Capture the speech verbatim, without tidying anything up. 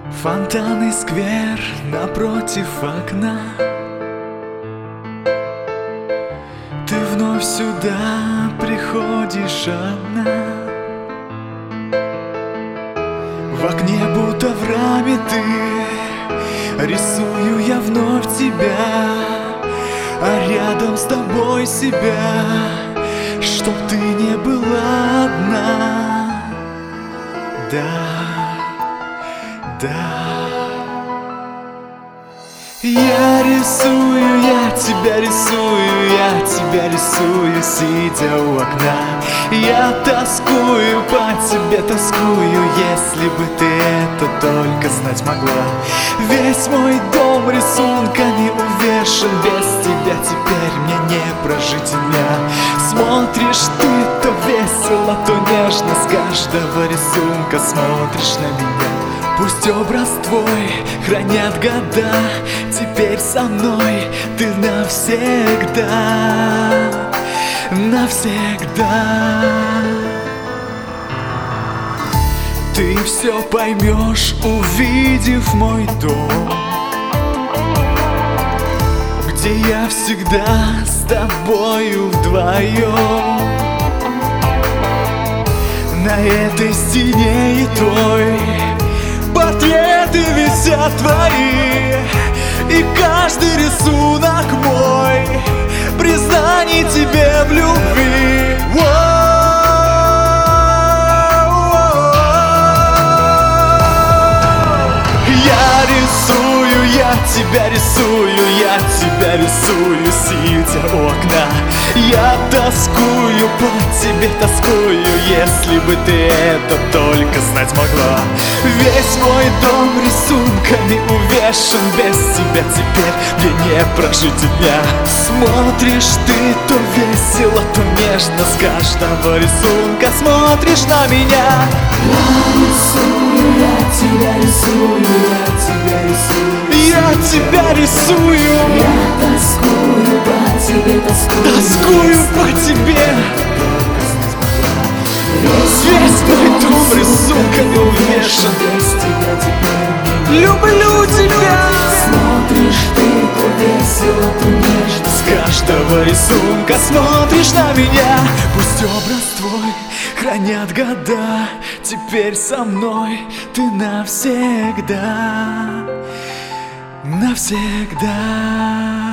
Фонтанный сквер напротив окна. Ты вновь сюда приходишь одна. В окне будто в раме ты, рисую я вновь тебя, а рядом с тобой себя, чтоб ты не была одна. Да, да. Я рисую, я тебя рисую, я тебя рисую, сидя у окна. Я тоскую, по тебе тоскую, если бы ты это только знать могла. Весь мой дом рисунками увешан, без тебя теперь мне не прожить дня. Смотришь ты то весело, то нежно, с каждого рисунка смотришь на меня. Пусть образ твой хранят года, теперь со мной ты навсегда, навсегда. Ты все поймешь, увидев мой дом, где я всегда с тобою вдвоем. На этой стене и той портреты висят твои, и каждый рисунок мой признание тебе в любви. Я рисую, я тебя рисую, я тебя рисую, сидя у окна. Я тоскую, по тебе тоскую, если бы ты это только знать могла. Весь мой дом рисунками увешан, без тебя теперь мне не прожить дня. Смотришь ты то весело, то нежно, с каждого рисунка смотришь на меня. Я рисую, я тебя рисую, я тебя рисую, я тебя рисую, я тоскую, по тебе тоскую, тоскую по тебе. Весь мой дом рисунками увешан, без тебя теперь люблю тебя. Смотришь ты то весело, то нежно, с каждого рисунка смотришь на меня. Пусть образ твой хранят года, теперь со мной ты навсегда, навсегда.